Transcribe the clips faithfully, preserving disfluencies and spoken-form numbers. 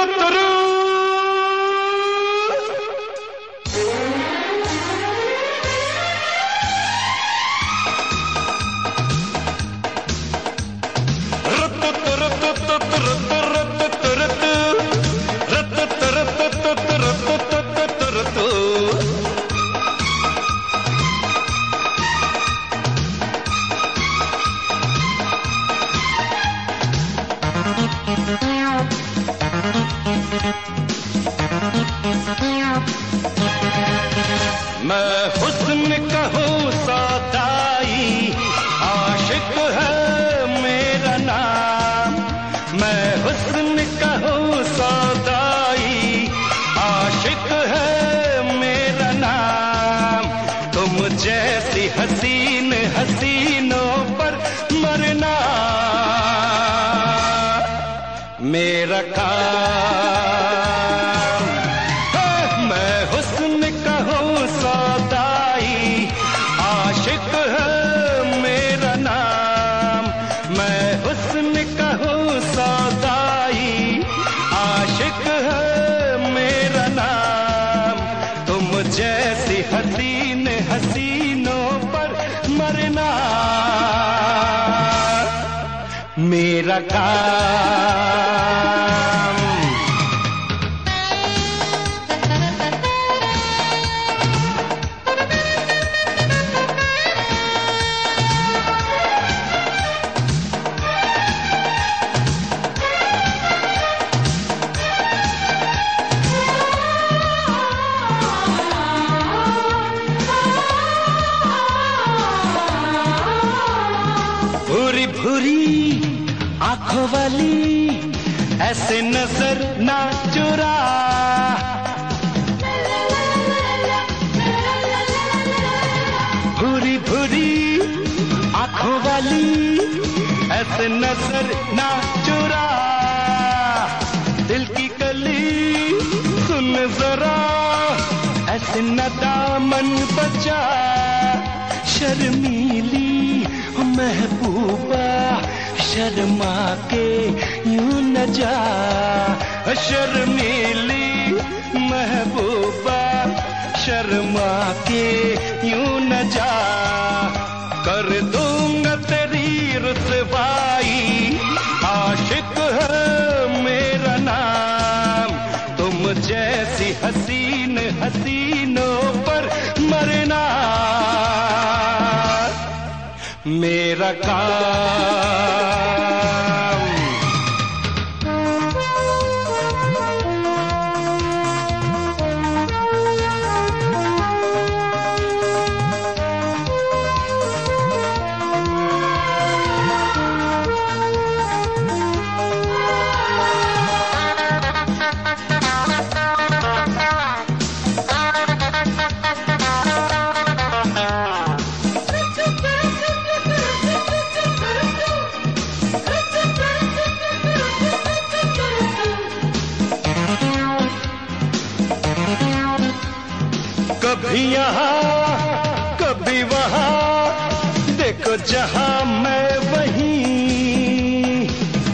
मैं हुस्न का हूँ सौदाई, आशिक है मेरा नाम। मैं हुस्न का हूँ सौदाई, आशिक है मेरा नाम। तुम जैसी हसीन हसीनों पर मरना मेरा काम। मैं हुस्न का हूँ सौदाई, आशिक है मेरा नाम। मैं हुस्न का हूँ सौदाई, आशिक है मेरा नाम। तुम जैसी हसीन हसीनों पर मरना मेरा काम। भूरी भूरी आंखों वाली ऐसे नजर ना चुरा। भूरी भूरी आंखों वाली ऐसे नजर ना चुरा। दिल की कली सुन जरा, ऐसे न दामन बचा। शर्मीली महबूबा शर्मा के यूं न जा। शर्मीली महबूबा शर्मा के यूं न जा। कर दूंगा तेरी रुसवाई, आशिक है मेरा नाम। तुम जैसी हसीन हसीनों पर मरना मेरा काम। कभी यहाँ कभी वहाँ, देखो जहाँ मैं वहीं।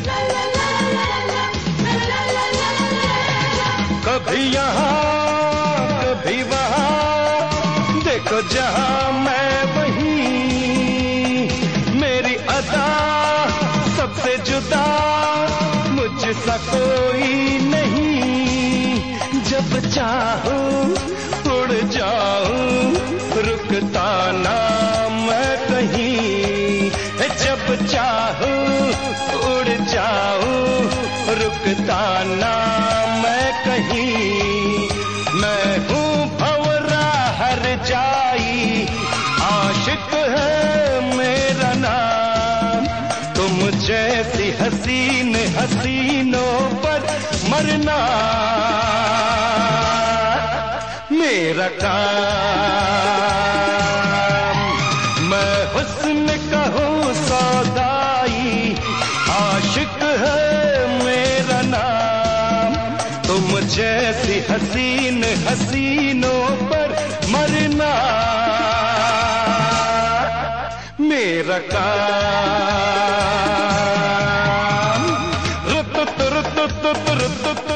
कभी यहाँ कभी वहाँ, देखो जहाँ मैं वहीं। मेरी अदा सबसे जुदा मुझसा कोई नहीं। जब चाहूं उड़ जाऊं, रुकता ना मैं कहीं। जब चाहूं उड़ जाऊं, रुकता ना मैं कहीं। मैं हूँ भंवरा हर जाई, आशिक है मेरा नाम। तुम जैसी हसीन हसीनों पर मरना मेरा काम। मैं हुस्न का हूँ सौदाई, आशिक है मेरा नाम। तुम जैसी हसीन हसीनों पर मरना मेरा काम। रुत रुत रुत रुत